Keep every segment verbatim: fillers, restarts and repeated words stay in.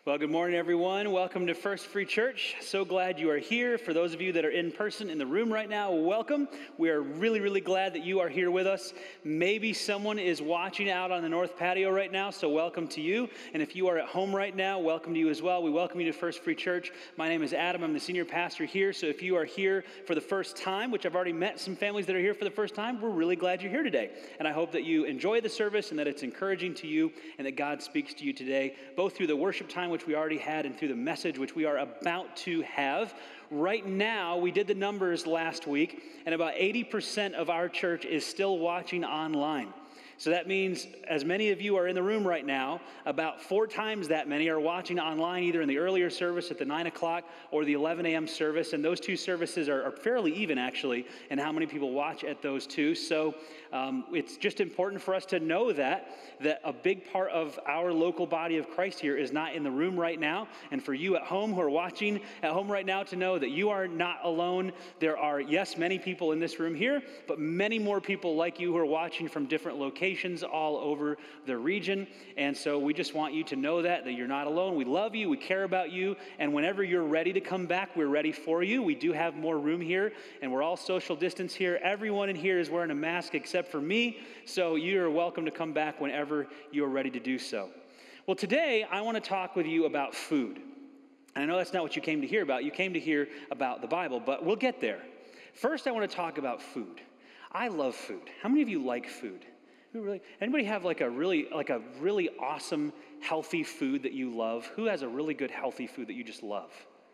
Well, good morning, everyone. Welcome to First Free Church. So glad you are here. For those of you that are in person in the room right now, welcome. We are really, really glad that you are here with us. Maybe someone is watching out on the north patio right now, so welcome to you. And if you are at home right now, welcome to you as well. We welcome you to First Free Church. My name is Adam. I'm the senior pastor here. So if you are here for the first time, which I've already met some families that are here for the first time, we're really glad you're here today. And I hope that you enjoy the service and that it's encouraging to you and that God speaks to you today, both through the worship time, which we already had, and through the message, which we are about to have. Right now, we did the numbers last week, and about eighty percent of our church is still watching online. So that means as many of you are in the room right now, about four times that many are watching online, either in the earlier service at the nine o'clock or the eleven a.m. service. And those two services are, are fairly even, actually, in how many people watch at those two. So um, it's just important for us to know that, that a big part of our local body of Christ here is not in the room right now. And for you at home who are watching at home right now to know that you are not alone. There are, yes, many people in this room here, but many more people like you who are watching from different locations all over the region. And so we just want you to know that, that you're not alone. We love you. We care about you. And whenever you're ready to come back, we're ready for you. We do have more room here, and we're all social distance here. Everyone in here is wearing a mask except for me. So you are welcome to come back whenever you are ready to do so. Well, today I want to talk with you about food. And I know that's not what you came to hear about. You came to hear about the Bible, but we'll get there. First, I want to talk about food. I love food. How many of you like food? Who really? Anybody have like a really, like a really awesome, healthy food that you love? Who has a really good, healthy food that you just love?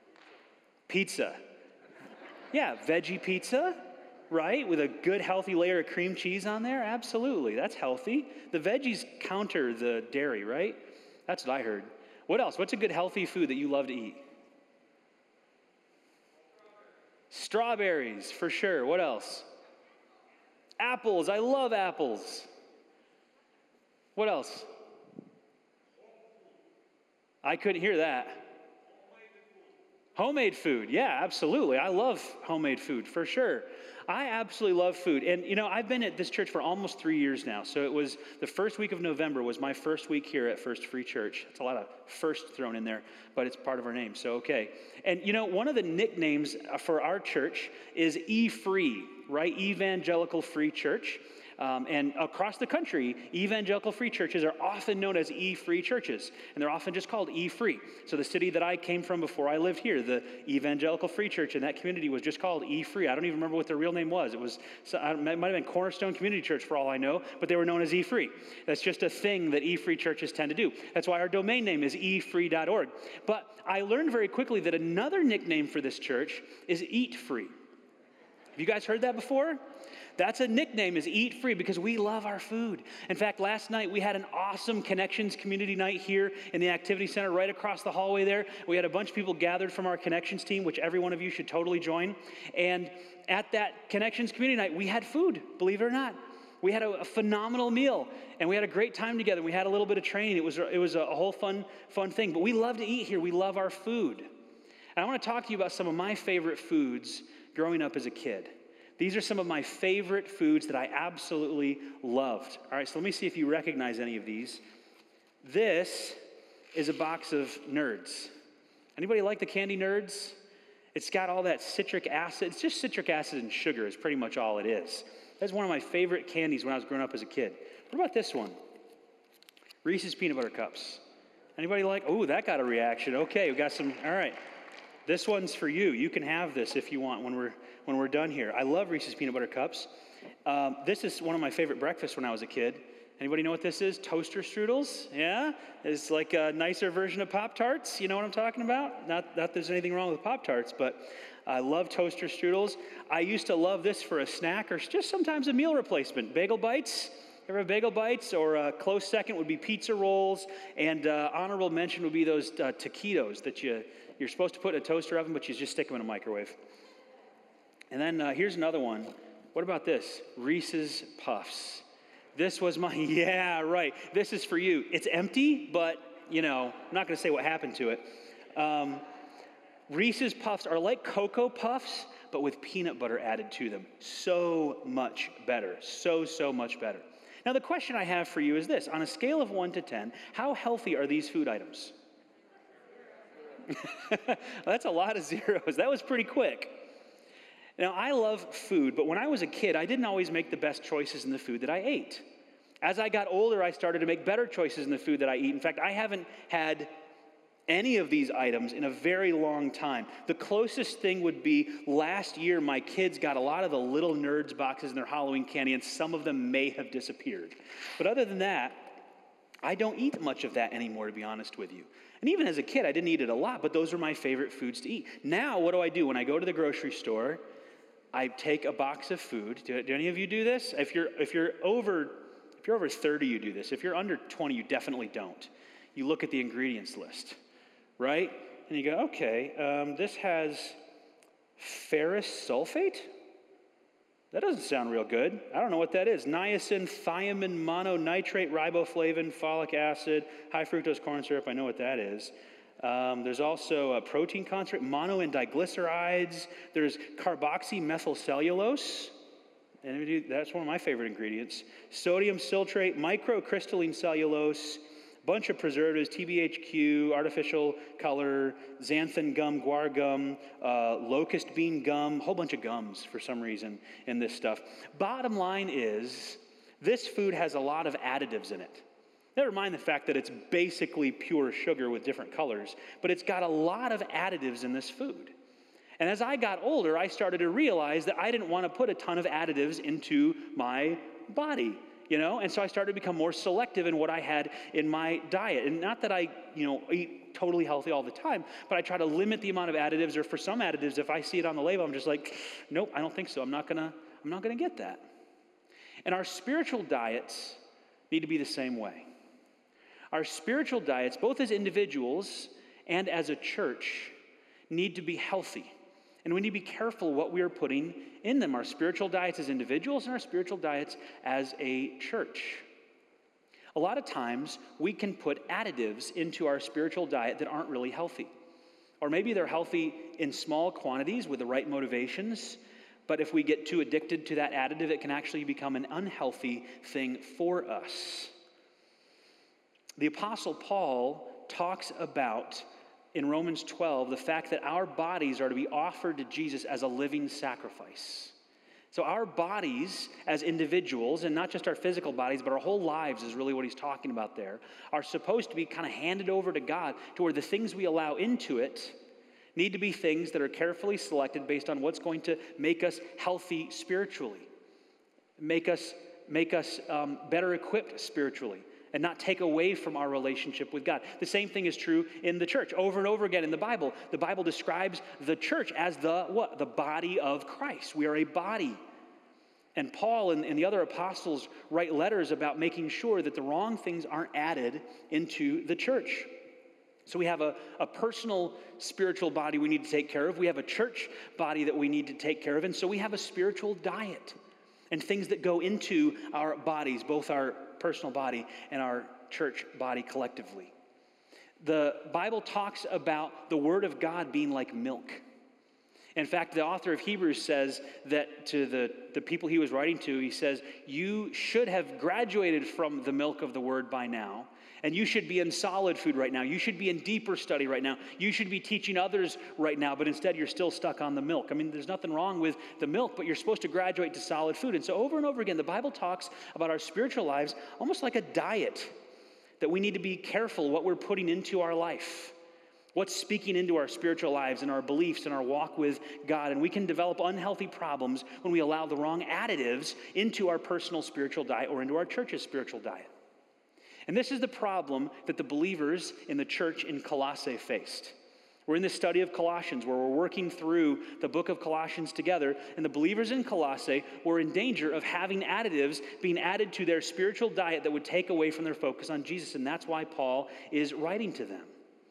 Pizza. Yeah, veggie pizza, right? With a good, healthy layer of cream cheese on there. Absolutely, that's healthy. The veggies counter the dairy, right? That's what I heard. What else? What's a good, healthy food that you love to eat? Strawberries, for sure. What else? Apples. I love apples. What else? I couldn't hear that. Homemade food. Yeah, absolutely. I love homemade food, for sure. I absolutely love food. And, you know, I've been at this church for almost three years now. So it was the first week of November was my first week here at First Free Church. It's a lot of first thrown in there, but it's part of our name. So, okay. And, you know, one of the nicknames for our church is E-Free, right? Evangelical Free Church. Um, and across the country, evangelical free churches are often known as E-Free churches, and they're often just called E-Free. So the city that I came from before I lived here, the Evangelical Free Church in that community was just called E-Free. I don't even remember what their real name was. It was it might have been Cornerstone Community Church for all I know, but they were known as E-Free. That's just a thing that E-Free churches tend to do. That's why our domain name is e free dot org. But I learned very quickly that another nickname for this church is Eat Free. Have you guys heard that before? That's a nickname, is Eat Free, because we love our food. In fact, last night we had an awesome Connections community night here in the activity center right across the hallway there. We had a bunch of people gathered from our Connections team, which every one of you should totally join. And at that Connections community night, we had food, believe it or not. We had a, a phenomenal meal, and we had a great time together. We had a little bit of training. It was, it was a, a whole fun, fun thing. But we love to eat here. We love our food. And I want to talk to you about some of my favorite foods growing up as a kid. These are some of my favorite foods that I absolutely loved. All right, so let me see if you recognize any of these. This is a box of Nerds. Anybody like the candy Nerds? It's got all that citric acid. It's just citric acid and sugar is pretty much all it is. That's one of my favorite candies when I was growing up as a kid. What about this one? Reese's Peanut Butter Cups. Anybody like, oh, that got a reaction. Okay, we got some, all right. This one's for you. You can have this if you want when we're when we're done here. I love Reese's Peanut Butter Cups. Um, this is one of my favorite breakfasts when I was a kid. Anybody know what this is? Toaster strudels, yeah? It's like a nicer version of Pop-Tarts. You know what I'm talking about? Not, not that there's anything wrong with Pop-Tarts, but I love toaster strudels. I used to love this for a snack or just sometimes a meal replacement. Bagel Bites. Ever have Bagel Bites? Or a close second would be pizza rolls. And uh, honorable mention would be those uh, taquitos that you, you're supposed to put in a toaster oven, but you just stick them in a microwave. And then uh, here's another one. What about this? Reese's Puffs. This was my, yeah, right. This is for you. It's empty, but, you know, I'm not going to say what happened to it. Um, Reese's Puffs are like Cocoa Puffs, but with peanut butter added to them. So much better. So, so much better. Now, the question I have for you is this. On a scale of one to ten, how healthy are these food items? That's a lot of zeros. That was pretty quick. Now, I love food, but when I was a kid, I didn't always make the best choices in the food that I ate. As I got older, I started to make better choices in the food that I eat. In fact, I haven't had any of these items in a very long time. The closest thing would be last year, my kids got a lot of the Little Nerds boxes in their Halloween candy, and some of them may have disappeared. But other than that, I don't eat much of that anymore, to be honest with you. And even as a kid, I didn't eat it a lot, but those are my favorite foods to eat. Now, what do I do? When I go to the grocery store, I take a box of food. Do, do any of you do this? If you're, if you're over, if you're over thirty, you do this. If you're under twenty, you definitely don't. You look at the ingredients list, right? And you go, okay, um, this has ferrous sulfate? That doesn't sound real good. I don't know what that is. Niacin, thiamine, mononitrate, riboflavin, folic acid, high fructose corn syrup. I know what that is. Um, there's also a protein concentrate, mono and diglycerides. There's carboxymethylcellulose. And that's one of my favorite ingredients. Sodium citrate, microcrystalline cellulose, bunch of preservatives, T B H Q, artificial color, xanthan gum, guar gum, uh, locust bean gum, a whole bunch of gums for some reason in this stuff. Bottom line is, this food has a lot of additives in it. Never mind the fact that it's basically pure sugar with different colors, but it's got a lot of additives in this food. And as I got older, I started to realize that I didn't want to put a ton of additives into my body. You know, and so I started to become more selective in what I had in my diet. And not that I, you know, eat totally healthy all the time, but I try to limit the amount of additives, or for some additives, if I see it on the label, I'm just like, nope, I don't think so. I'm not gonna, I'm not gonna get that. And our spiritual diets need to be the same way. Our spiritual diets, both as individuals and as a church, need to be healthy. And we need to be careful what we are putting in them, our spiritual diets as individuals and our spiritual diets as a church. A lot of times, we can put additives into our spiritual diet that aren't really healthy. Or maybe they're healthy in small quantities with the right motivations, but if we get too addicted to that additive, it can actually become an unhealthy thing for us. The Apostle Paul talks about in Romans twelve, the fact that our bodies are to be offered to Jesus as a living sacrifice. So our bodies as individuals, and not just our physical bodies, but our whole lives is really what he's talking about there, are supposed to be kind of handed over to God, to where the things we allow into it need to be things that are carefully selected based on what's going to make us healthy spiritually, make us, make us um, better equipped spiritually, and not take away from our relationship with God. The same thing is true in the church. Over and over again in the Bible, the Bible describes the church as the what? The body of Christ. We are a body. And Paul and, and the other apostles write letters about making sure that the wrong things aren't added into the church. So we have a, a personal spiritual body we need to take care of. We have a church body that we need to take care of. And so we have a spiritual diet and things that go into our bodies, both our personal body and our church body collectively. The Bible talks about the Word of God being like milk. In fact, the author of Hebrews says that to the, the people he was writing to, he says, you should have graduated from the milk of the Word by now, and you should be in solid food right now. You should be in deeper study right now. You should be teaching others right now, but instead you're still stuck on the milk. I mean, there's nothing wrong with the milk, but you're supposed to graduate to solid food. And so over and over again, the Bible talks about our spiritual lives almost like a diet, that we need to be careful what we're putting into our life, what's speaking into our spiritual lives and our beliefs and our walk with God. And we can develop unhealthy problems when we allow the wrong additives into our personal spiritual diet or into our church's spiritual diet. And this is the problem that the believers in the church in Colossae faced. We're in the study of Colossians, where we're working through the book of Colossians together, and the believers in Colossae were in danger of having additives being added to their spiritual diet that would take away from their focus on Jesus, and that's why Paul is writing to them.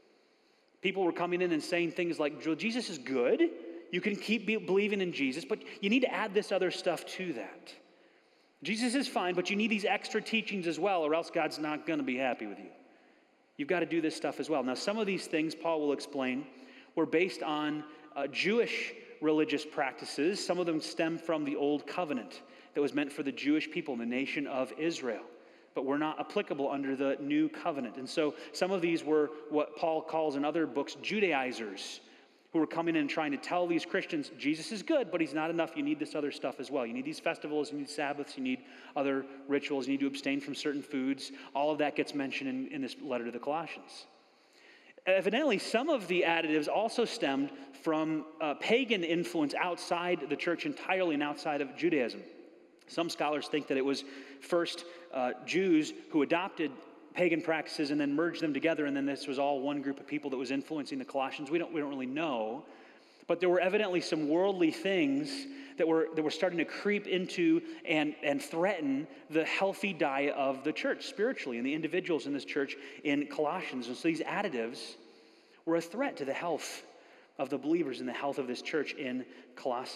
People were coming in and saying things like, Jesus is good, you can keep believing in Jesus, but you need to add this other stuff to that. Jesus is fine, but you need these extra teachings as well, or else God's not going to be happy with you. You've got to do this stuff as well. Now, some of these things, Paul will explain, were based on uh, Jewish religious practices. Some of them stem from the Old Covenant that was meant for the Jewish people, the nation of Israel. but were not applicable under the new covenant. And so some of these were what Paul calls in other books Judaizers, who were coming in and trying to tell these Christians, Jesus is good, but he's not enough. You need this other stuff as well. You need these festivals, you need Sabbaths, you need other rituals, you need to abstain from certain foods. All of that gets mentioned in, in this letter to the Colossians. Evidently, some of the additives also stemmed from uh, pagan influence outside the church entirely and outside of Judaism. Some scholars think that it was first uh, Jews who adopted pagan practices and then merged them together, and then this was all one group of people that was influencing the Colossians. We don't, we don't really know. But there were evidently some worldly things that were, that were starting to creep into and, and threaten the healthy diet of the church spiritually and the individuals in this church in Colossians. And so these additives were a threat to the health of the believers and the health of this church in Colossae.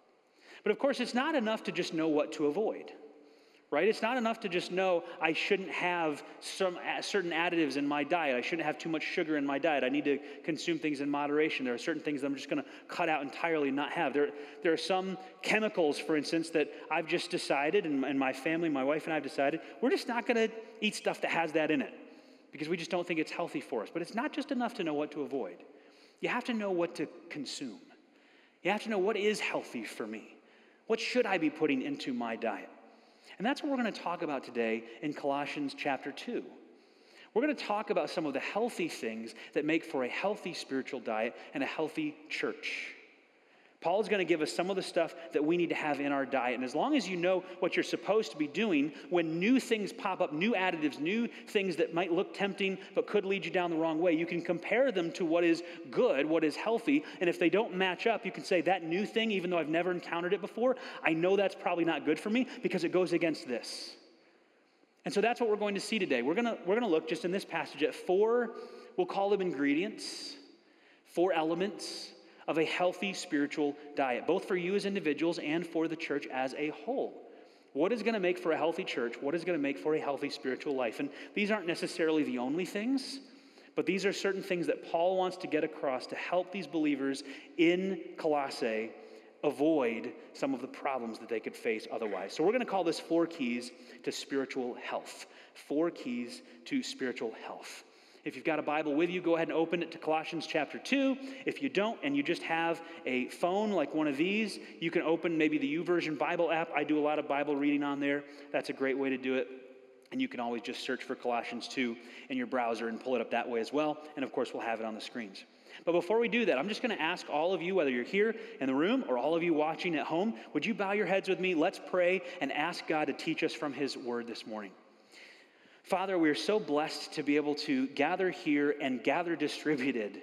But of course, it's not enough to just know what to avoid. Right? It's not enough to just know I shouldn't have some certain additives in my diet. I shouldn't have too much sugar in my diet. I need to consume things in moderation. There are certain things that I'm just going to cut out entirely and not have. There, there are some chemicals, for instance, that I've just decided, and, and my family, my wife and I have decided, we're just not going to eat stuff that has that in it because we just don't think it's healthy for us. But it's not just enough to know what to avoid. You have to know what to consume. You have to know what is healthy for me. What should I be putting into my diet? And that's what we're going to talk about today in Colossians chapter two. We're going to talk about some of the healthy things that make for a healthy spiritual diet and a healthy church. Paul is going to give us some of the stuff that we need to have in our diet. And as long as you know what you're supposed to be doing, when new things pop up, new additives, new things that might look tempting but could lead you down the wrong way, you can compare them to what is good, what is healthy. And if they don't match up, you can say, that new thing, even though I've never encountered it before, I know that's probably not good for me because it goes against this. And so that's what we're going to see today. We're going to, we're going to look just in this passage at four, we'll call them ingredients, four elements of a healthy spiritual diet, both for you as individuals and for the church as a whole. What is going to make for a healthy church? What is going to make for a healthy spiritual life? And these aren't necessarily the only things, but these are certain things that Paul wants to get across to help these believers in Colossae avoid some of the problems that they could face otherwise. So we're going to call this four keys to spiritual health. Four keys to spiritual health. If you've got a Bible with you, go ahead and open it to Colossians chapter two. If you don't, and you just have a phone like one of these, you can open maybe the YouVersion Bible app. I do a lot of Bible reading on there. That's a great way to do it. And you can always just search for Colossians two in your browser and pull it up that way as well. And of course, we'll have it on the screens. But before we do that, I'm just going to ask all of you, whether you're here in the room or all of you watching at home, would you bow your heads with me? Let's pray and ask God to teach us from his word this morning. Father, we are so blessed to be able to gather here and gather distributed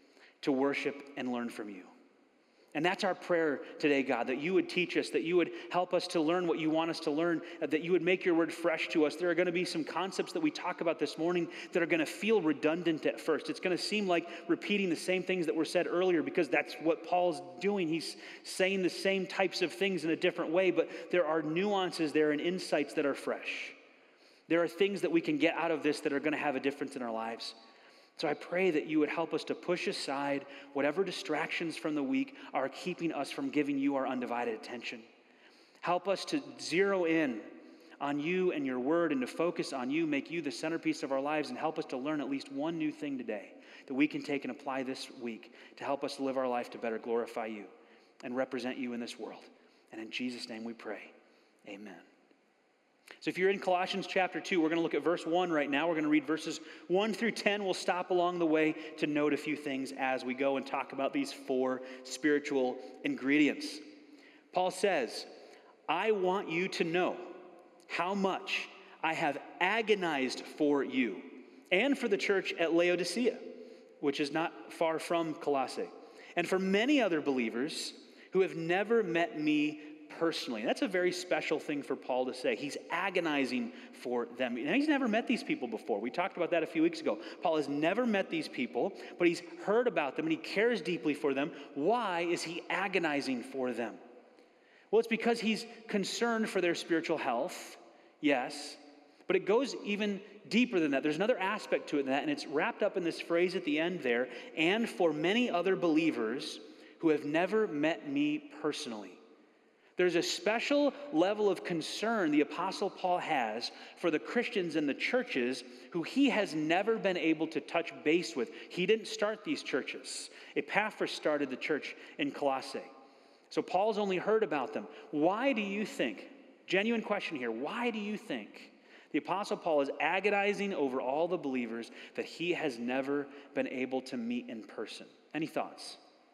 to worship and learn from you. And that's our prayer today, God, that you would teach us, that you would help us to learn what you want us to learn, that you would make your word fresh to us. There are going to be some concepts that we talk about this morning that are going to feel redundant at first. It's going to seem like repeating the same things that were said earlier because that's what Paul's doing. He's saying the same types of things in a different way, but there are nuances there and insights that are fresh. There are things that we can get out of this that are going to have a difference in our lives. So I pray that you would help us to push aside whatever distractions from the week are keeping us from giving you our undivided attention. Help us to zero in on you and your word and to focus on you, make you the centerpiece of our lives, and help us to learn at least one new thing today that we can take and apply this week to help us live our life to better glorify you and represent you in this world. And in Jesus' name we pray, amen. So if you're in Colossians chapter two, we're going to look at verse one right now. We're going to read verses one through ten. We'll stop along the way to note a few things as we go and talk about these four spiritual ingredients. Paul says, I want you to know how much I have agonized for you and for the church at Laodicea, which is not far from Colossae, and for many other believers who have never met me personally. That's a very special thing for Paul to say. He's agonizing for them. And he's never met these people before. We talked about that a few weeks ago. Paul has never met these people, but he's heard about them and he cares deeply for them. Why is he agonizing for them? Well, it's because he's concerned for their spiritual health, yes, but it goes even deeper than that. There's another aspect to it than that, and it's wrapped up in this phrase at the end there, and for many other believers who have never met me personally. There's a special level of concern the Apostle Paul has for the Christians in the churches who he has never been able to touch base with. He didn't start these churches. Epaphras started the church in Colossae. So Paul's only heard about them. Why do you think, genuine question here, why do you think the Apostle Paul is agonizing over all the believers that he has never been able to meet in person? Any thoughts?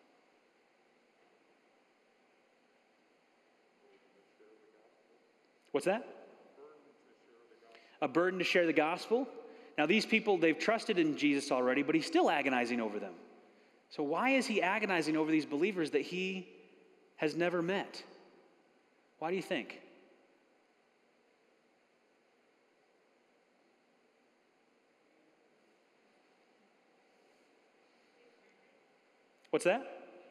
What's that? A burden to share the gospel. Now these people, they've trusted in Jesus already, but he's still agonizing over them. So why is he agonizing over these believers that he has never met? Why do you think? What's that?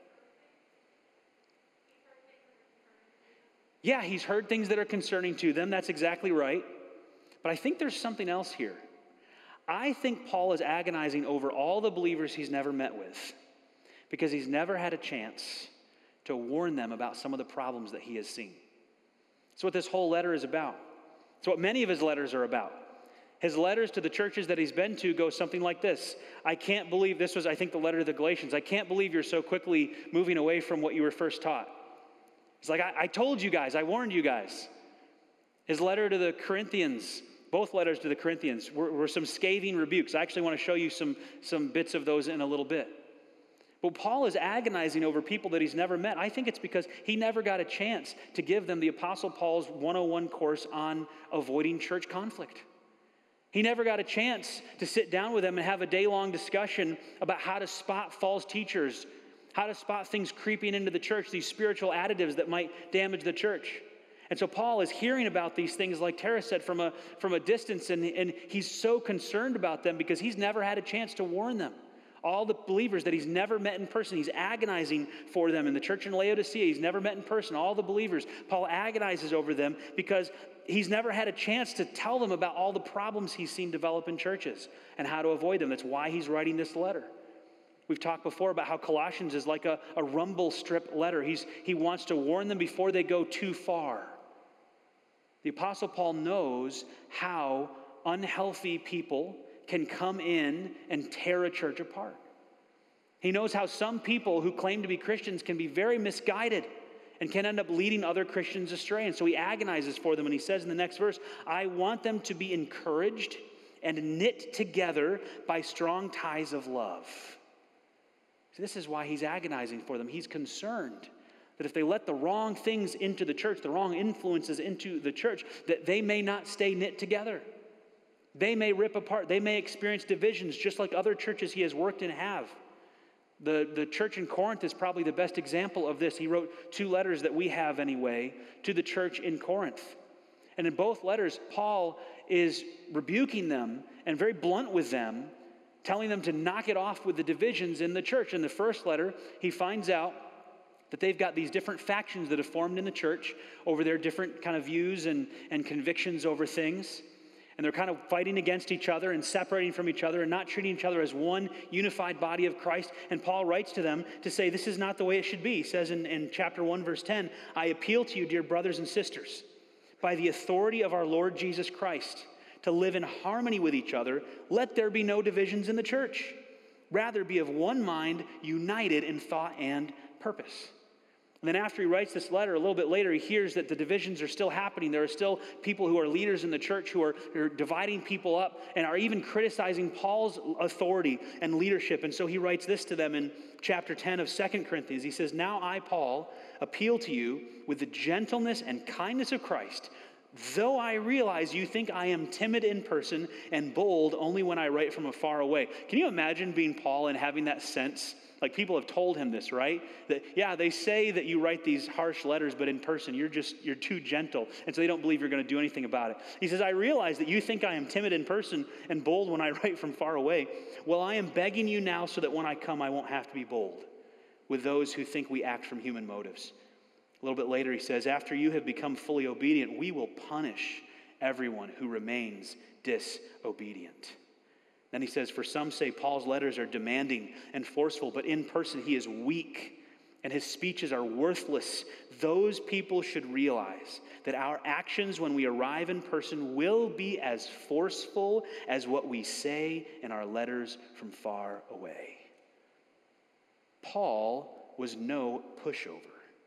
Yeah, he's heard things that are concerning to them. That's exactly right. But I think there's something else here. I think Paul is agonizing over all the believers he's never met with because he's never had a chance to warn them about some of the problems that he has seen. That's what this whole letter is about. It's what many of his letters are about. His letters to the churches that he's been to go something like this. I can't believe, this was, I think, the letter to the Galatians. I can't believe you're so quickly moving away from what you were first taught. It's like, I, I told you guys, I warned you guys. His letter to the Corinthians, both letters to the Corinthians, were, were some scathing rebukes. I actually want to show you some, some bits of those in a little bit. But Paul is agonizing over people that he's never met. I think it's because he never got a chance to give them the Apostle Paul's one oh one course on avoiding church conflict. He never got a chance to sit down with them and have a day-long discussion about how to spot false teachers, how to spot things creeping into the church, these spiritual additives that might damage the church. And so Paul is hearing about these things, like Tara said, from a, from a distance, and, and he's so concerned about them because he's never had a chance to warn them. All the believers that he's never met in person, he's agonizing for them. In the church in Laodicea, he's never met in person. All the believers, Paul agonizes over them because he's never had a chance to tell them about all the problems he's seen develop in churches and how to avoid them. That's why he's writing this letter. We've talked before about how Colossians is like a, a rumble strip letter. He's, he wants to warn them before they go too far. The Apostle Paul knows how unhealthy people can come in and tear a church apart. He knows how some people who claim to be Christians can be very misguided and can end up leading other Christians astray. And so he agonizes for them, and he says in the next verse, I want them to be encouraged and knit together by strong ties of love. So this is why he's agonizing for them. He's concerned that if they let the wrong things into the church, the wrong influences into the church, that they may not stay knit together. They may rip apart. They may experience divisions just like other churches he has worked in have. The, the church in Corinth is probably the best example of this. He wrote two letters that we have anyway to the church in Corinth. And in both letters, Paul is rebuking them and very blunt with them, telling them to knock it off with the divisions in the church. In the first letter, he finds out that they've got these different factions that have formed in the church over their different kind of views and, and convictions over things. And they're kind of fighting against each other and separating from each other and not treating each other as one unified body of Christ. And Paul writes to them to say, this is not the way it should be. He says in, in chapter one, verse ten, I appeal to you, dear brothers and sisters, by the authority of our Lord Jesus Christ, to live in harmony with each other. Let there be no divisions in the church. Rather be of one mind, united in thought and purpose. And then after he writes this letter, a little bit later, he hears that the divisions are still happening. There are still people who are leaders in the church who are, who are dividing people up and are even criticizing Paul's authority and leadership. And so he writes this to them in chapter ten of Second Corinthians. He says, now I, Paul, appeal to you with the gentleness and kindness of Christ, though I realize you think I am timid in person and bold only when I write from afar away. Can you imagine being Paul and having that sense? Like, people have told him this, right? That, yeah, they say that you write these harsh letters, but in person, you're just, you're too gentle. And so they don't believe you're going to do anything about it. He says, I realize that you think I am timid in person and bold when I write from far away. Well, I am begging you now so that when I come, I won't have to be bold with those who think we act from human motives. A little bit later, he says, after you have become fully obedient, we will punish everyone who remains disobedient. Then he says, for some say Paul's letters are demanding and forceful, but in person he is weak and his speeches are worthless, those people should realize that our actions when we arrive in person will be as forceful as what we say in our letters from far away. Paul was no pushover.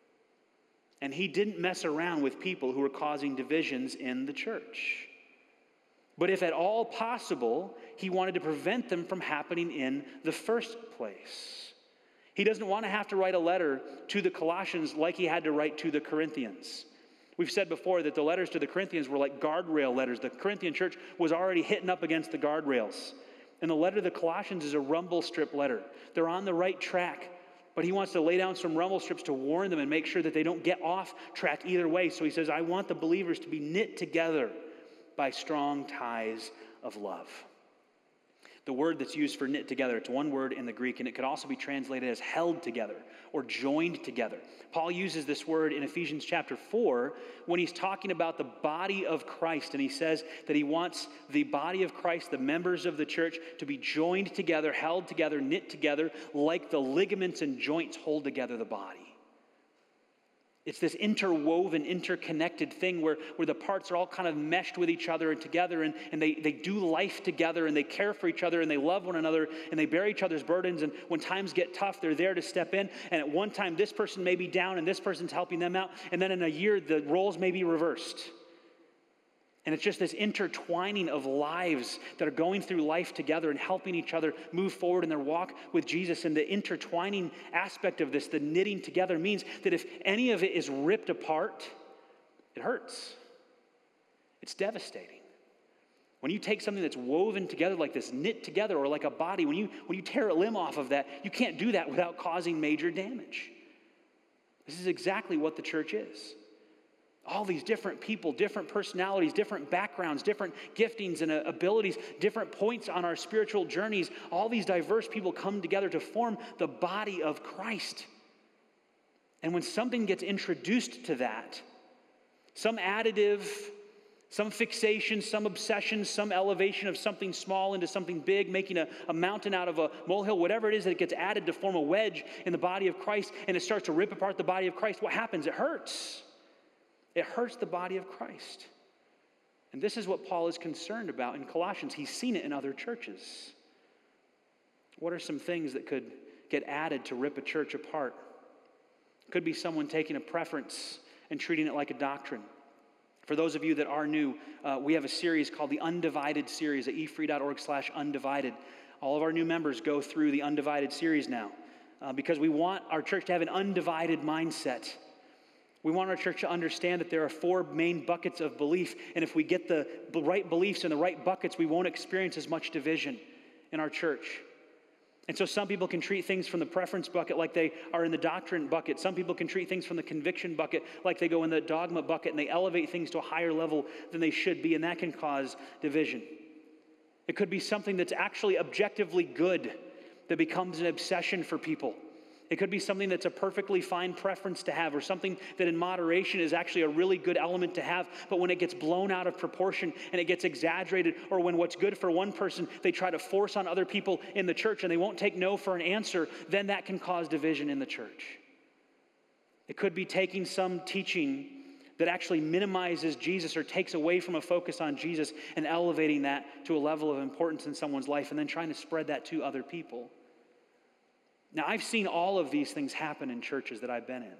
And he didn't mess around with people who were causing divisions in the church. But if at all possible, he wanted to prevent them from happening in the first place. He doesn't want to have to write a letter to the Colossians like he had to write to the Corinthians. We've said before that the letters to the Corinthians were like guardrail letters. The Corinthian church was already hitting up against the guardrails. And the letter to the Colossians is a rumble strip letter. They're on the right track, but he wants to lay down some rumble strips to warn them and make sure that they don't get off track either way. So he says, I want the believers to be knit together by strong ties of love. The word that's used for knit together, it's one word in the Greek, and it could also be translated as held together or joined together. Paul uses this word in Ephesians chapter four when he's talking about the body of Christ, and he says that he wants the body of Christ, the members of the church, to be joined together, held together, knit together, like the ligaments and joints hold together the body. It's this interwoven, interconnected thing where, where the parts are all kind of meshed with each other and together, and, and they, they do life together, and they care for each other, and they love one another, and they bear each other's burdens, and when times get tough, they're there to step in, and at one time, this person may be down, and this person's helping them out, and then in a year, the roles may be reversed. And it's just this intertwining of lives that are going through life together and helping each other move forward in their walk with Jesus. And the intertwining aspect of this, the knitting together, means that if any of it is ripped apart, it hurts. It's devastating. When you take something that's woven together like this, knit together, or like a body, when you, when you tear a limb off of that, you can't do that without causing major damage. This is exactly what the church is. All these different people, different personalities, different backgrounds, different giftings and abilities, different points on our spiritual journeys. All these diverse people come together to form the body of Christ. And when something gets introduced to that, some additive, some fixation, some obsession, some elevation of something small into something big, making a, a mountain out of a molehill, whatever it is that gets added to form a wedge in the body of Christ, and it starts to rip apart the body of Christ, what happens? It hurts. It hurts the body of Christ. And this is what Paul is concerned about in Colossians. He's seen it in other churches. What are some things that could get added to rip a church apart? Could be someone taking a preference and treating it like a doctrine. For those of you that are new, uh, we have a series called the Undivided series at e free dot org slash undivided. All of our new members go through the Undivided series now uh, because we want our church to have an undivided mindset. We want our church to understand that there are four main buckets of belief, and if we get the right beliefs in the right buckets, we won't experience as much division in our church. And so some people can treat things from the preference bucket like they are in the doctrine bucket. Some people can treat things from the conviction bucket like they go in the dogma bucket, and they elevate things to a higher level than they should be, and that can cause division. It could be something that's actually objectively good that becomes an obsession for people. It could be something that's a perfectly fine preference to have, or something that in moderation is actually a really good element to have, but when it gets blown out of proportion and it gets exaggerated, or when what's good for one person, they try to force on other people in the church and they won't take no for an answer, then that can cause division in the church. It could be taking some teaching that actually minimizes Jesus or takes away from a focus on Jesus and elevating that to a level of importance in someone's life and then trying to spread that to other people. Now, I've seen all of these things happen in churches that I've been in.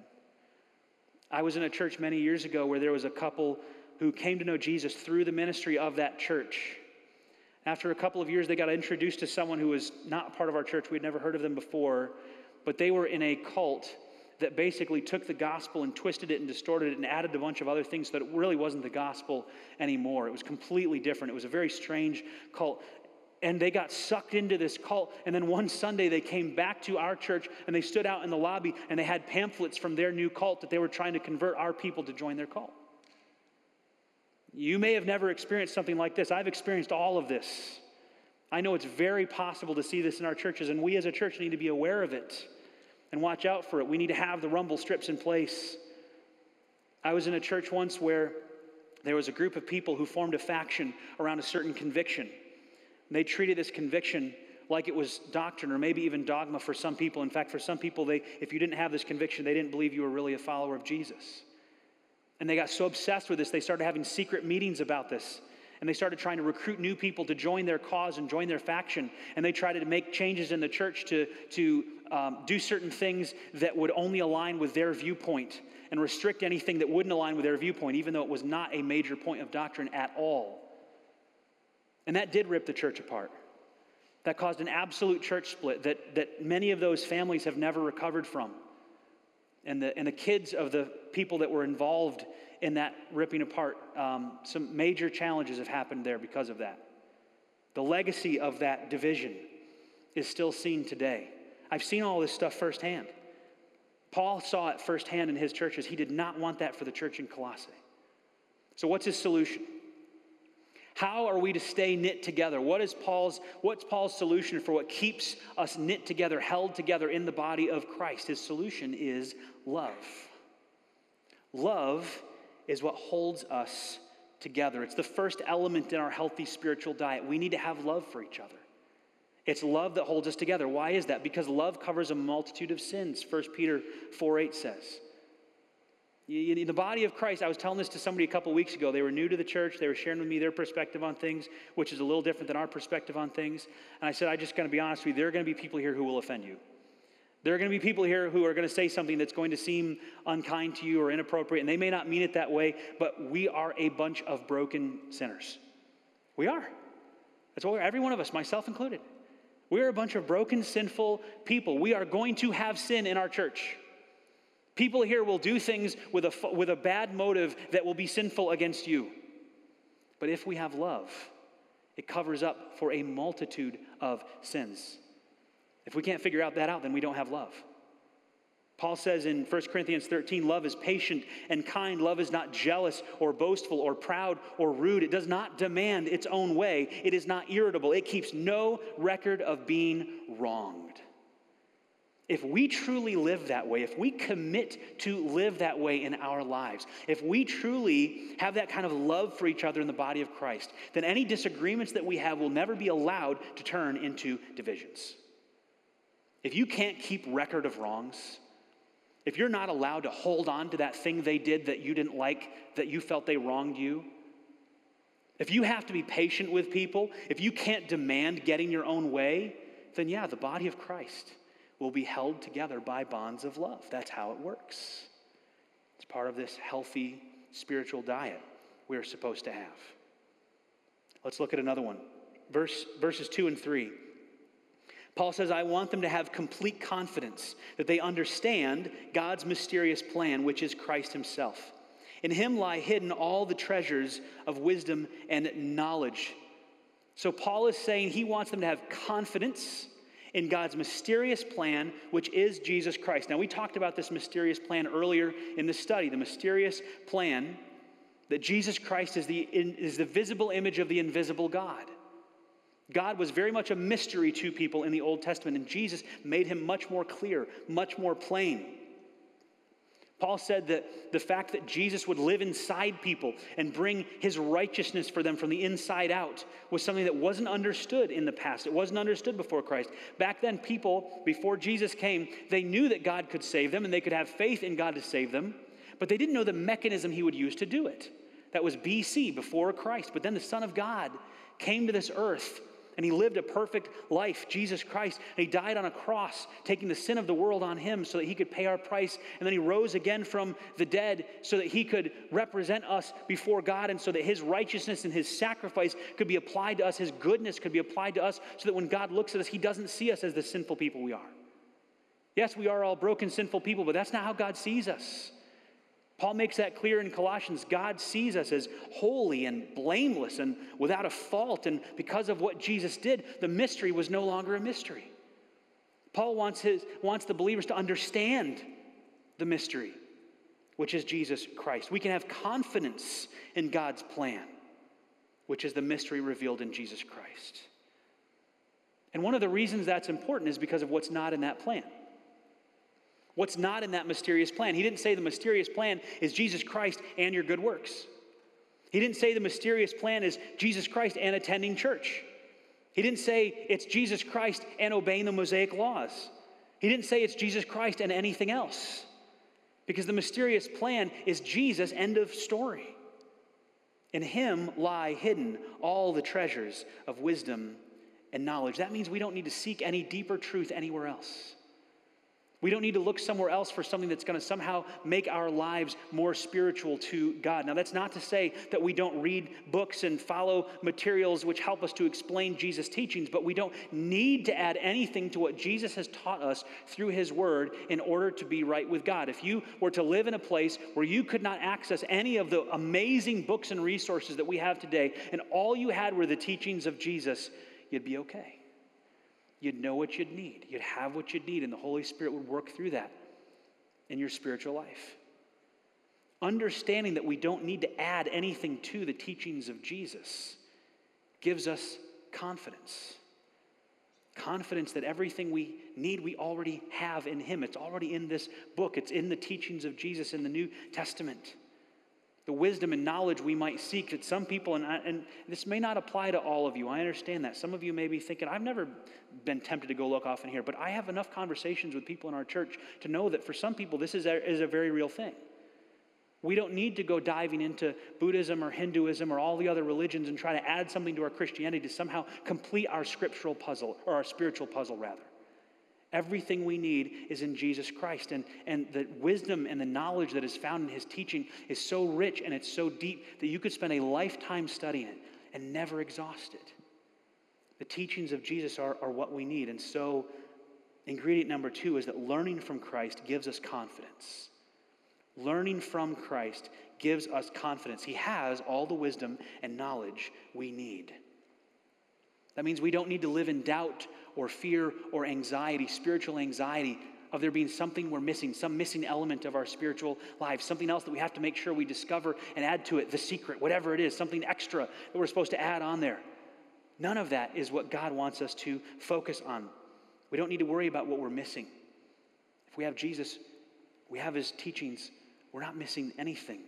I was in a church many years ago where there was a couple who came to know Jesus through the ministry of that church. After a couple of years, they got introduced to someone who was not part of our church. We'd never heard of them before, but they were in a cult that basically took the gospel and twisted it and distorted it and added a bunch of other things so that it really wasn't the gospel anymore. It was completely different. It was a very strange cult. And they got sucked into this cult. And then one Sunday they came back to our church and they stood out in the lobby and they had pamphlets from their new cult that they were trying to convert our people to join their cult. You may have never experienced something like this. I've experienced all of this. I know it's very possible to see this in our churches, and we as a church need to be aware of it and watch out for it. We need to have the rumble strips in place. I was in a church once where there was a group of people who formed a faction around a certain conviction. They treated this conviction like it was doctrine or maybe even dogma for some people. In fact, for some people, they, if you didn't have this conviction, they didn't believe you were really a follower of Jesus. And they got so obsessed with this, they started having secret meetings about this. And they started trying to recruit new people to join their cause and join their faction. And they tried to make changes in the church to, to um, do certain things that would only align with their viewpoint and restrict anything that wouldn't align with their viewpoint, even though it was not a major point of doctrine at all. And that did rip the church apart. That caused an absolute church split that, that many of those families have never recovered from. And the, and the kids of the people that were involved in that ripping apart, um, some major challenges have happened there because of that. The legacy of that division is still seen today. I've seen all this stuff firsthand. Paul saw it firsthand in his churches. He did not want that for the church in Colossae. So what's his solution? How are we to stay knit together? What is Paul's, what's Paul's solution for what keeps us knit together, held together in the body of Christ? His solution is love. Love is what holds us together. It's the first element in our healthy spiritual diet. We need to have love for each other. It's love that holds us together. Why is that? Because love covers a multitude of sins, First Peter four eight says. In the body of Christ, I was telling this to somebody a couple weeks ago. They were new to the church. They were sharing with me their perspective on things, which is a little different than our perspective on things. And I said, I'm just going to be honest with you. There are going to be people here who will offend you. There are going to be people here who are going to say something that's going to seem unkind to you or inappropriate, and they may not mean it that way, but we are a bunch of broken sinners. We are. That's what we're, every one of us, myself included. We're a bunch of broken, sinful people. We are going to have sin in our church. People here will do things with a, with a bad motive that will be sinful against you. But if we have love, it covers up for a multitude of sins. If we can't figure out that out, then we don't have love. Paul says in First Corinthians thirteen, love is patient and kind. Love is not jealous or boastful or proud or rude. It does not demand its own way. It is not irritable. It keeps no record of being wronged. If we truly live that way, if we commit to live that way in our lives, if we truly have that kind of love for each other in the body of Christ, then any disagreements that we have will never be allowed to turn into divisions. If you can't keep record of wrongs, if you're not allowed to hold on to that thing they did that you didn't like, that you felt they wronged you, if you have to be patient with people, if you can't demand getting your own way, then yeah, the body of Christ will be held together by bonds of love. That's how it works. It's part of this healthy spiritual diet we're supposed to have. Let's look at another one. Verse, verses two and three. Paul says, I want them to have complete confidence that they understand God's mysterious plan, which is Christ himself. In him lie hidden all the treasures of wisdom and knowledge. So Paul is saying he wants them to have confidence in God's mysterious plan, which is Jesus Christ. Now, we talked about this mysterious plan earlier in the study, the mysterious plan that Jesus Christ is the, is the visible image of the invisible God. God was very much a mystery to people in the Old Testament, and Jesus made him much more clear, much more plain. Paul said that the fact that Jesus would live inside people and bring his righteousness for them from the inside out was something that wasn't understood in the past. It wasn't understood before Christ. Back then, people, before Jesus came, they knew that God could save them and they could have faith in God to save them, but they didn't know the mechanism he would use to do it. That was B C, before Christ. But then the Son of God came to this earth and he lived a perfect life, Jesus Christ. And he died on a cross, taking the sin of the world on him so that he could pay our price. And then he rose again from the dead so that he could represent us before God and so that his righteousness and his sacrifice could be applied to us. His goodness could be applied to us so that when God looks at us, he doesn't see us as the sinful people we are. Yes, we are all broken, sinful people, but that's not how God sees us. Paul makes that clear in Colossians. God sees us as holy and blameless and without a fault. And because of what Jesus did, the mystery was no longer a mystery. Paul wants, his, wants the believers to understand the mystery, which is Jesus Christ. We can have confidence in God's plan, which is the mystery revealed in Jesus Christ. And one of the reasons that's important is because of what's not in that plan. What's not in that mysterious plan? He didn't say the mysterious plan is Jesus Christ and your good works. He didn't say the mysterious plan is Jesus Christ and attending church. He He didn't say it's Jesus Christ and obeying the Mosaic laws. He didn't say it's Jesus Christ and anything else. Because the mysterious plan is Jesus, end of story. In him lie hidden all the treasures of wisdom and knowledge. That means we don't need to seek any deeper truth anywhere else. We don't need to look somewhere else for something that's going to somehow make our lives more spiritual to God. Now, that's not to say that we don't read books and follow materials which help us to explain Jesus' teachings, but we don't need to add anything to what Jesus has taught us through his word in order to be right with God. If you were to live in a place where you could not access any of the amazing books and resources that we have today, and all you had were the teachings of Jesus, you'd be okay. You'd know what you'd need. You'd have what you'd need, and the Holy Spirit would work through that in your spiritual life. Understanding that we don't need to add anything to the teachings of Jesus gives us confidence. Confidence that everything we need, we already have in him. It's already in this book. It's in the teachings of Jesus in the New Testament. The wisdom and knowledge we might seek that some people, and, I, and this may not apply to all of you, I understand that. Some of you may be thinking, I've never been tempted to go look off in here, but I have enough conversations with people in our church to know that for some people this is a, is a very real thing. We don't need to go diving into Buddhism or Hinduism or all the other religions and try to add something to our Christianity to somehow complete our scriptural puzzle, or our spiritual puzzle rather. Everything we need is in Jesus Christ. And, and the wisdom and the knowledge that is found in his teaching is so rich and it's so deep that you could spend a lifetime studying it and never exhaust it. The teachings of Jesus are, are what we need. And so ingredient number two is that learning from Christ gives us confidence. Learning from Christ gives us confidence. He has all the wisdom and knowledge we need. That means we don't need to live in doubt or fear or anxiety, spiritual anxiety of there being something we're missing, some missing element of our spiritual lives, something else that we have to make sure we discover and add to it, the secret, whatever it is, something extra that we're supposed to add on there. None of that is what God wants us to focus on. We don't need to worry about what we're missing. If we have Jesus, we have his teachings, we're not missing anything.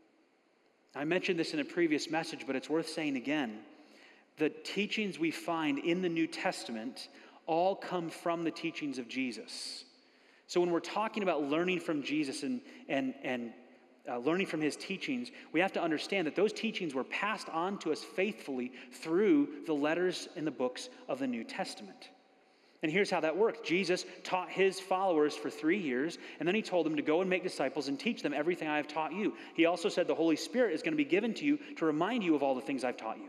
I mentioned this in a previous message, but it's worth saying again. The teachings we find in the New Testament all come from the teachings of Jesus. So when we're talking about learning from Jesus and, and, and uh, learning from his teachings, we have to understand that those teachings were passed on to us faithfully through the letters and the books of the New Testament. And here's how that worked. Jesus taught his followers for three years, and then he told them to go and make disciples and teach them everything I have taught you. He also said the Holy Spirit is going to be given to you to remind you of all the things I've taught you.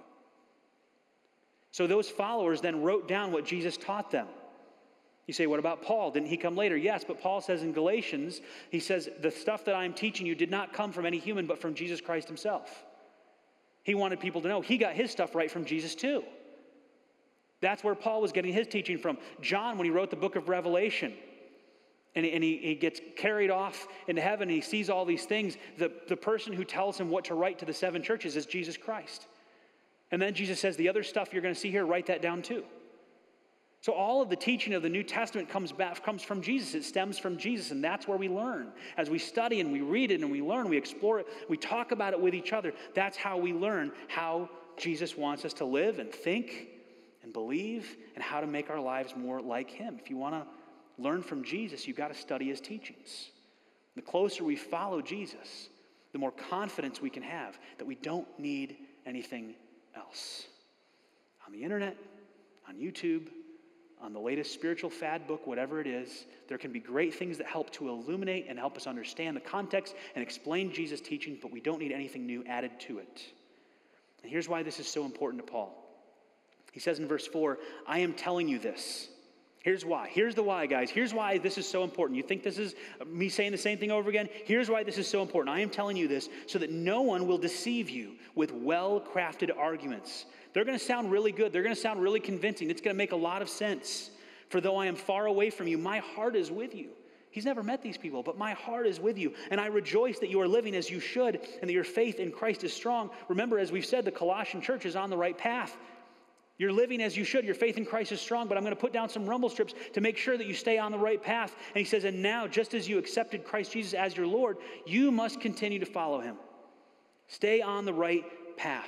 So those followers then wrote down what Jesus taught them. You say, what about Paul? Didn't he come later? Yes, but Paul says in Galatians, he says, the stuff that I'm teaching you did not come from any human, but from Jesus Christ himself. He wanted people to know he got his stuff right from Jesus too. That's where Paul was getting his teaching from. John, when he wrote the book of Revelation, and, and he, he gets carried off into heaven, and he sees all these things, the, the person who tells him what to write to the seven churches is Jesus Christ. And then Jesus says, the other stuff you're going to see here, write that down too. So all of the teaching of the New Testament comes back, comes from Jesus. It stems from Jesus, and that's where we learn. As we study and we read it and we learn, we explore it, we talk about it with each other. That's how we learn how Jesus wants us to live and think and believe and how to make our lives more like him. If you want to learn from Jesus, you've got to study his teachings. The closer we follow Jesus, the more confidence we can have that we don't need anything else. On the internet, on YouTube, on the latest spiritual fad book, whatever it is, there can be great things that help to illuminate and help us understand the context and explain Jesus' teaching, but we don't need anything new added to it. And here's why this is so important to Paul. He says in verse four, I am telling you this. Here's why. Here's the why, guys. Here's why this is so important. You think this is me saying the same thing over again? Here's why this is so important. I am telling you this so that no one will deceive you with well-crafted arguments. They're going to sound really good. They're going to sound really convincing. It's going to make a lot of sense. For though I am far away from you, my heart is with you. He's never met these people, but my heart is with you. And I rejoice that you are living as you should and that your faith in Christ is strong. Remember, as we've said, the Colossian church is on the right path. You're living as you should. Your faith in Christ is strong, but I'm going to put down some rumble strips to make sure that you stay on the right path. And he says, and now, just as you accepted Christ Jesus as your Lord, you must continue to follow him. Stay on the right path.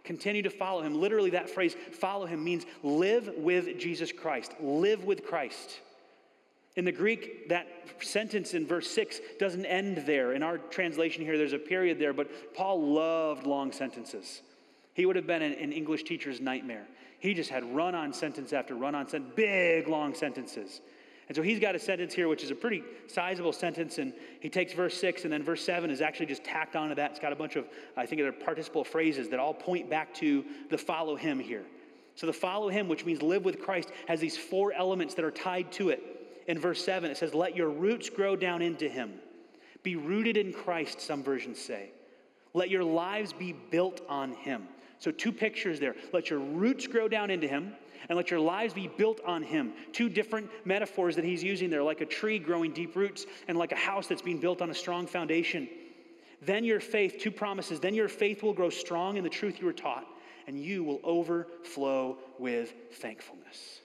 Continue to follow him. Literally, that phrase, follow him, means live with Jesus Christ. Live with Christ. In the Greek, that sentence in verse six doesn't end there. In our translation here, there's a period there, but Paul loved long sentences. He would have been an, an English teacher's nightmare. He just had run-on sentence after run-on sentence, big, long sentences. And so he's got a sentence here, which is a pretty sizable sentence, and he takes verse six, and then verse seven is actually just tacked onto that. It's got a bunch of, I think they're participle phrases that all point back to the follow him here. So the follow him, which means live with Christ, has these four elements that are tied to it. In verse seven, it says, let your roots grow down into him. Be rooted in Christ, some versions say. Let your lives be built on him. So two pictures there. Let your roots grow down into him, and let your lives be built on him. Two different metaphors that he's using there, like a tree growing deep roots and like a house that's being built on a strong foundation. Then your faith, two promises, then your faith will grow strong in the truth you were taught, and you will overflow with thankfulness.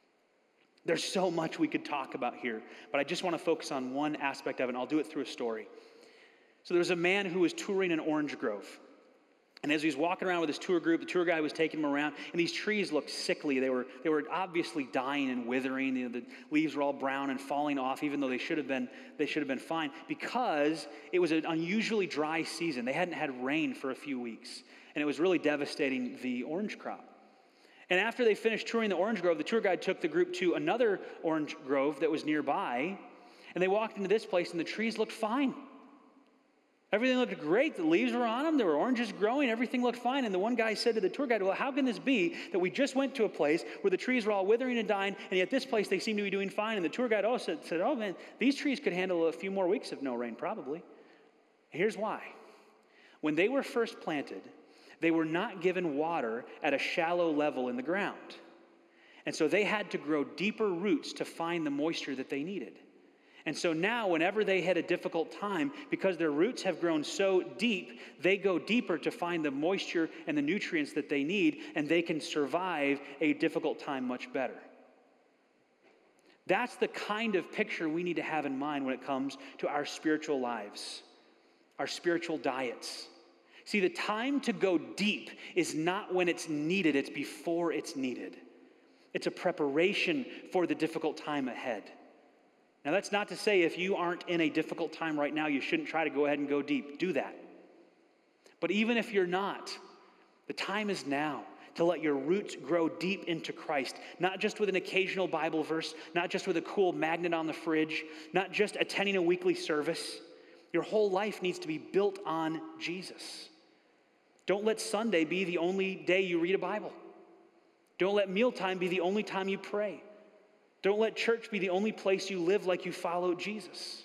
There's so much we could talk about here, but I just want to focus on one aspect of it, and I'll do it through a story. So there was a man who was touring an orange grove. And as he was walking around with his tour group, the tour guide was taking him around, and these trees looked sickly. They were, they were obviously dying and withering. You know, the leaves were all brown and falling off, even though they should have been, they should have been fine, because it was an unusually dry season. They hadn't had rain for a few weeks, and it was really devastating the orange crop. And after they finished touring the orange grove, the tour guide took the group to another orange grove that was nearby, and they walked into this place, and the trees looked fine. Everything looked great. The leaves were on them. There were oranges growing. Everything looked fine. And the one guy said to the tour guide, well, how can this be that we just went to a place where the trees were all withering and dying, and yet this place they seem to be doing fine? And the tour guide also said, oh, man, these trees could handle a few more weeks of no rain, probably. Here's why. When they were first planted, they were not given water at a shallow level in the ground. And so they had to grow deeper roots to find the moisture that they needed. And so now, whenever they had a difficult time, because their roots have grown so deep, they go deeper to find the moisture and the nutrients that they need, and they can survive a difficult time much better. That's the kind of picture we need to have in mind when it comes to our spiritual lives, our spiritual diets. See, the time to go deep is not when it's needed, it's before it's needed. It's a preparation for the difficult time ahead. Now, that's not to say if you aren't in a difficult time right now, you shouldn't try to go ahead and go deep. Do that. But even if you're not, the time is now to let your roots grow deep into Christ, not just with an occasional Bible verse, not just with a cool magnet on the fridge, not just attending a weekly service. Your whole life needs to be built on Jesus. Don't let Sunday be the only day you read a Bible. Don't let mealtime be the only time you pray. Don't let church be the only place you live like you follow Jesus.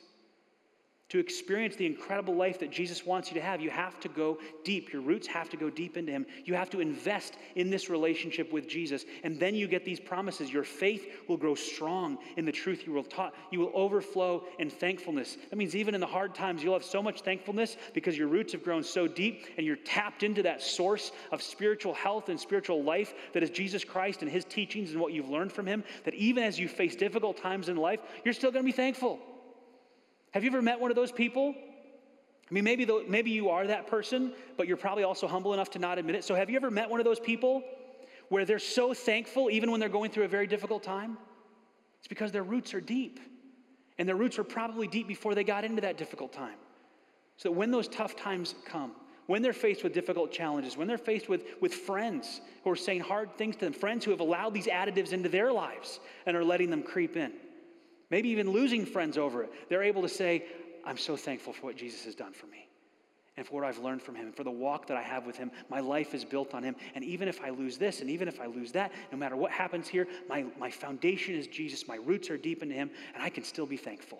To experience the incredible life that Jesus wants you to have, you have to go deep. Your roots have to go deep into him. You have to invest in this relationship with Jesus, and then you get these promises. Your faith will grow strong in the truth you were taught. You will overflow in thankfulness. That means even in the hard times, you'll have so much thankfulness because your roots have grown so deep, and you're tapped into that source of spiritual health and spiritual life that is Jesus Christ and his teachings and what you've learned from him, that even as you face difficult times in life, you're still going to be thankful. Have you ever met one of those people? I mean, maybe, the, maybe you are that person, but you're probably also humble enough to not admit it. So have you ever met one of those people where they're so thankful even when they're going through a very difficult time? It's because their roots are deep. And their roots were probably deep before they got into that difficult time. So that when those tough times come, when they're faced with difficult challenges, when they're faced with, with friends who are saying hard things to them, friends who have allowed these additives into their lives and are letting them creep in, maybe even losing friends over it, they're able to say, I'm so thankful for what Jesus has done for me and for what I've learned from him, and for the walk that I have with him. My life is built on him, and even if I lose this, and even if I lose that, no matter what happens here, my, my foundation is Jesus, my roots are deep into him, and I can still be thankful.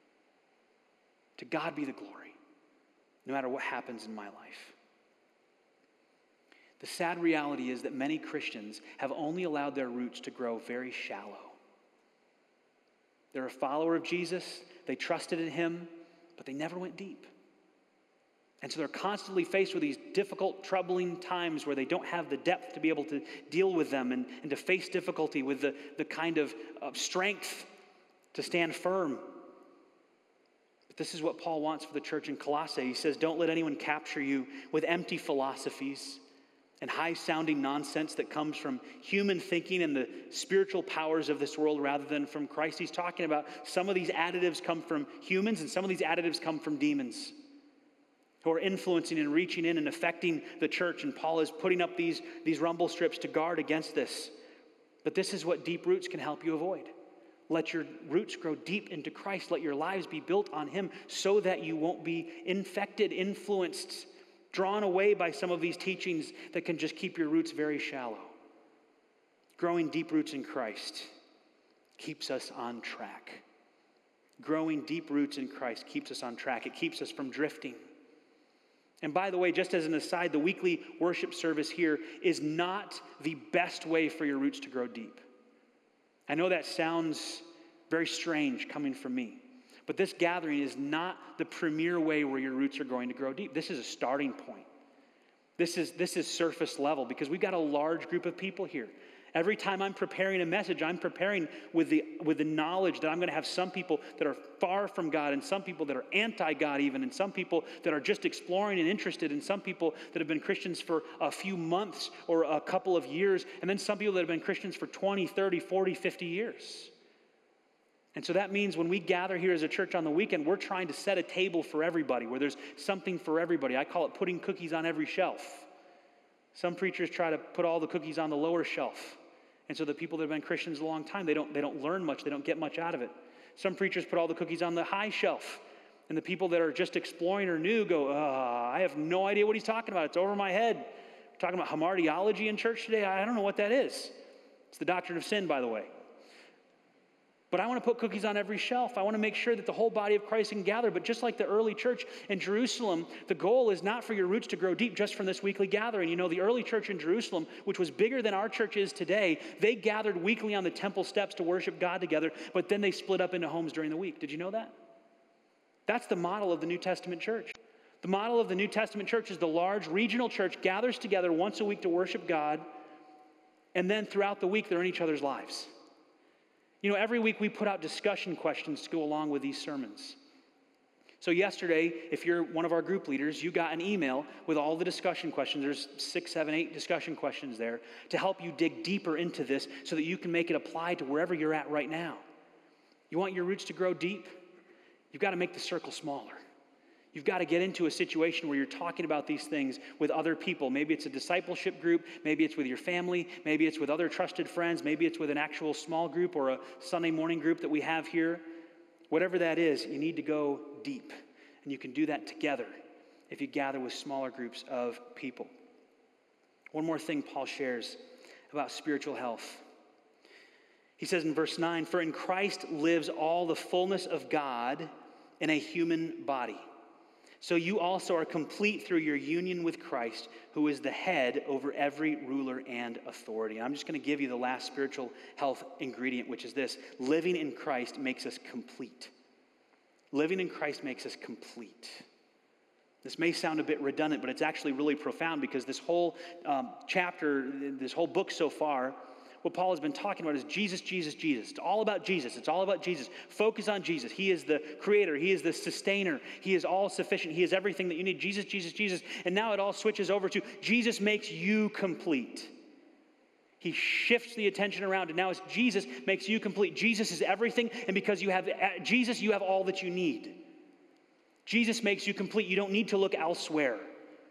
To God be the glory, no matter what happens in my life. The sad reality is that many Christians have only allowed their roots to grow very shallow. They're a follower of Jesus, they trusted in him, but they never went deep. And so they're constantly faced with these difficult, troubling times where they don't have the depth to be able to deal with them and, and to face difficulty with the, the kind of uh, strength to stand firm. But this is what Paul wants for the church in Colossae. He says, don't let anyone capture you with empty philosophies and high-sounding nonsense that comes from human thinking and the spiritual powers of this world rather than from Christ. He's talking about some of these additives come from humans and some of these additives come from demons who are influencing and reaching in and affecting the church. And Paul is putting up these, these rumble strips to guard against this. But this is what deep roots can help you avoid. Let your roots grow deep into Christ. Let your lives be built on him so that you won't be infected, influenced, drawn away by some of these teachings that can just keep your roots very shallow. Growing deep roots in Christ keeps us on track. Growing deep roots in Christ keeps us on track. It keeps us from drifting. And by the way, just as an aside, the weekly worship service here is not the best way for your roots to grow deep. I know that sounds very strange coming from me, but this gathering is not the premier way where your roots are going to grow deep. This is a starting point. This is, this is surface level because we've got a large group of people here. Every time I'm preparing a message, I'm preparing with the, with the knowledge that I'm going to have some people that are far from God and some people that are anti-God even, and some people that are just exploring and interested, and some people that have been Christians for a few months or a couple of years, and then some people that have been Christians for twenty, thirty, forty, fifty years. And so that means when we gather here as a church on the weekend, we're trying to set a table for everybody, where there's something for everybody. I call it putting cookies on every shelf. Some preachers try to put all the cookies on the lower shelf. And so the people that have been Christians a long time, they don't, they don't learn much. They don't get much out of it. Some preachers put all the cookies on the high shelf. And the people that are just exploring or new go, uh, I have no idea what he's talking about. It's over my head. We're talking about hamartiology in church today. I don't know what that is. It's the doctrine of sin, by the way. But I want to put cookies on every shelf. I want to make sure that the whole body of Christ can gather. But just like the early church in Jerusalem, the goal is not for your roots to grow deep just from this weekly gathering. You know, the early church in Jerusalem, which was bigger than our church is today, they gathered weekly on the temple steps to worship God together, but then they split up into homes during the week. Did you know that? That's the model of the New Testament church. The model of the New Testament church is the large regional church gathers together once a week to worship God, and then throughout the week they're in each other's lives. You know, every week we put out discussion questions to go along with these sermons. So yesterday, if you're one of our group leaders, you got an email with all the discussion questions. There's six, seven, eight discussion questions there to help you dig deeper into this so that you can make it apply to wherever you're at right now. You want your roots to grow deep? You've got to make the circle smaller. You've got to get into a situation where you're talking about these things with other people. Maybe it's a discipleship group. Maybe it's with your family. Maybe it's with other trusted friends. Maybe it's with an actual small group or a Sunday morning group that we have here. Whatever that is, you need to go deep. And you can do that together if you gather with smaller groups of people. One more thing Paul shares about spiritual health. He says in verse nine, "For in Christ lives all the fullness of God in a human body. So you also are complete through your union with Christ, who is the head over every ruler and authority." And I'm just going to give you the last spiritual health ingredient, which is this: living in Christ makes us complete. Living in Christ makes us complete. This may sound a bit redundant, but it's actually really profound, because this whole um, chapter, this whole book so far, what Paul has been talking about is Jesus, Jesus, Jesus. It's all about Jesus. It's all about Jesus. Focus on Jesus. He is the creator. He is the sustainer. He is all sufficient. He is everything that you need. Jesus, Jesus, Jesus. And now it all switches over to Jesus makes you complete. He shifts the attention around, and now it's Jesus makes you complete. Jesus is everything, and because you have Jesus, you have all that you need. Jesus makes you complete. You don't need to look elsewhere.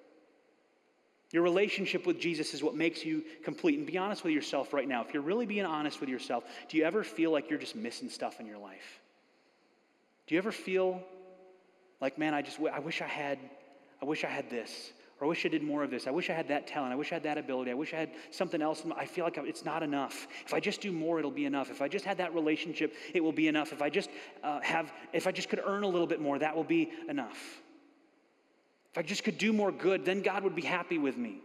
Your relationship with Jesus is what makes you complete. And be honest with yourself right now. If you're really being honest with yourself, do you ever feel like you're just missing stuff in your life? Do you ever feel like, man, I just, I wish I had, I wish I had this, or I wish I did more of this. I wish I had that talent. I wish I had that ability. I wish I had something else. I feel like it's not enough. If I just do more, it'll be enough. If I just had that relationship, it will be enough. If I just uh, have, if I just could earn a little bit more, that will be enough. If I just could do more good, then God would be happy with me.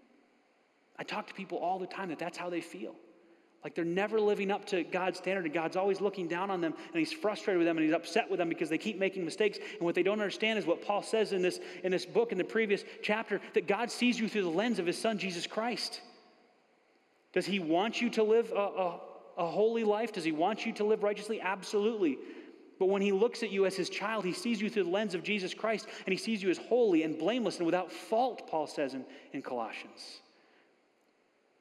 I talk to people all the time that that's how they feel. Like they're never living up to God's standard, and God's always looking down on them, and he's frustrated with them, and he's upset with them because they keep making mistakes. And what they don't understand is what Paul says in this, in this book, in the previous chapter, that God sees you through the lens of his son, Jesus Christ. Does he want you to live a, a, a holy life? Does he want you to live righteously? Absolutely. But when he looks at you as his child, he sees you through the lens of Jesus Christ, and he sees you as holy and blameless and without fault, Paul says in, in Colossians.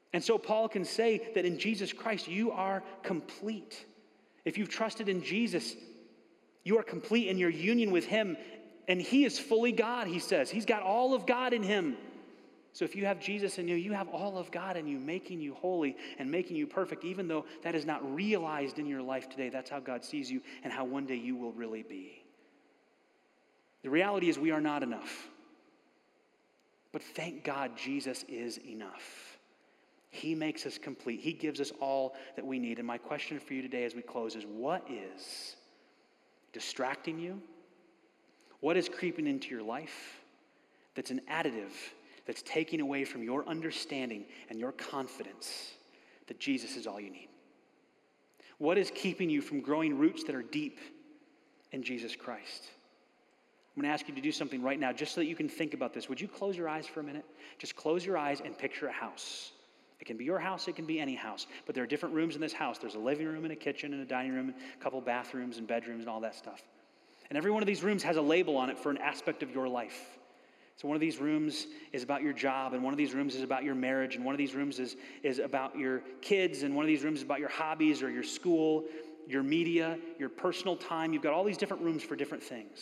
And so Paul can say that in Jesus Christ, you are complete. If you've trusted in Jesus, you are complete in your union with him. And he is fully God, he says. He's got all of God in him. So if you have Jesus in you, you have all of God in you, making you holy and making you perfect, even though that is not realized in your life today. That's how God sees you and how one day you will really be. The reality is we are not enough. But thank God Jesus is enough. He makes us complete. He gives us all that we need. And my question for you today as we close is, what is distracting you? What is creeping into your life that's an additive, that's taking away from your understanding and your confidence that Jesus is all you need? What is keeping you from growing roots that are deep in Jesus Christ? I'm going to ask you to do something right now just so that you can think about this. Would you close your eyes for a minute? Just close your eyes and picture a house. It can be your house, it can be any house, but there are different rooms in this house. There's a living room and a kitchen and a dining room, a couple bathrooms and bedrooms and all that stuff. And every one of these rooms has a label on it for an aspect of your life. So one of these rooms is about your job, and one of these rooms is about your marriage, and one of these rooms is, is about your kids, and one of these rooms is about your hobbies or your school, your media, your personal time. You've got all these different rooms for different things.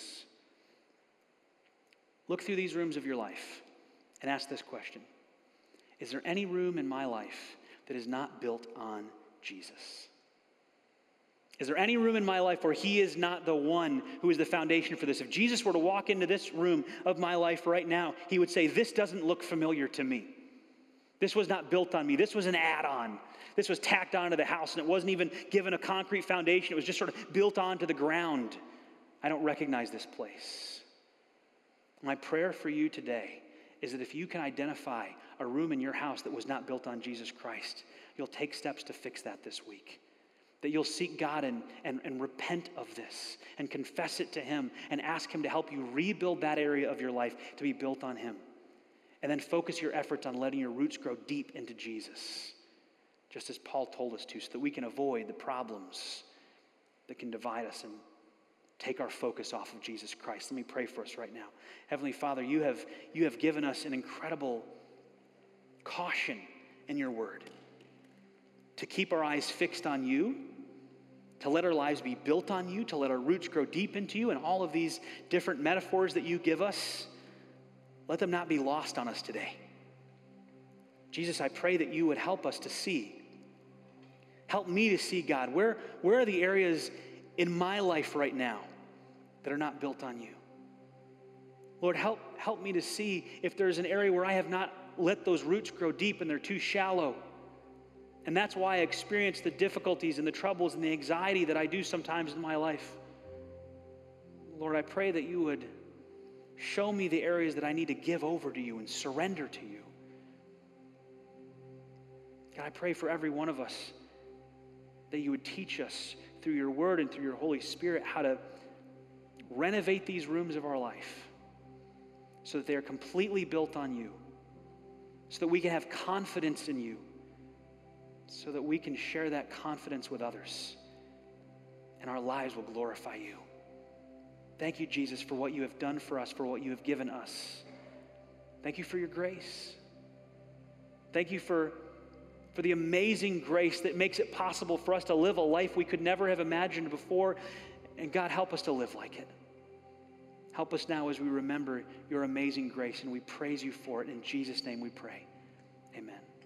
Look through these rooms of your life and ask this question. Is there any room in my life that is not built on Jesus? Is there any room in my life where he is not the one who is the foundation for this? If Jesus were to walk into this room of my life right now, he would say, this doesn't look familiar to me. This was not built on me. This was an add-on. This was tacked onto the house, and it wasn't even given a concrete foundation. It was just sort of built onto the ground. I don't recognize this place. My prayer for you today is that if you can identify a room in your house that was not built on Jesus Christ, you'll take steps to fix that this week. That you'll seek God and, and, and repent of this and confess it to him and ask him to help you rebuild that area of your life to be built on him. And then focus your efforts on letting your roots grow deep into Jesus, just as Paul told us to, so that we can avoid the problems that can divide us and take our focus off of Jesus Christ. Let me pray for us right now. Heavenly Father, you have, you have given us an incredible caution in your word to keep our eyes fixed on you, to let our lives be built on you, to let our roots grow deep into you, and all of these different metaphors that you give us, let them not be lost on us today. Jesus, I pray that you would help us to see. Help me to see, God, where, where are the areas in my life right now that are not built on you? Lord, help, help me to see if there's an area where I have not let those roots grow deep and they're too shallow. And that's why I experience the difficulties and the troubles and the anxiety that I do sometimes in my life. Lord, I pray that you would show me the areas that I need to give over to you and surrender to you. God, I pray for every one of us that you would teach us through your word and through your Holy Spirit how to renovate these rooms of our life so that they are completely built on you, so that we can have confidence in you, so that we can share that confidence with others, and our lives will glorify you. Thank you, Jesus, for what you have done for us, for what you have given us. Thank you for your grace. Thank you for, for the amazing grace that makes it possible for us to live a life we could never have imagined before. And God, help us to live like it. Help us now as we remember your amazing grace, and we praise you for it. In Jesus' name we pray. Amen.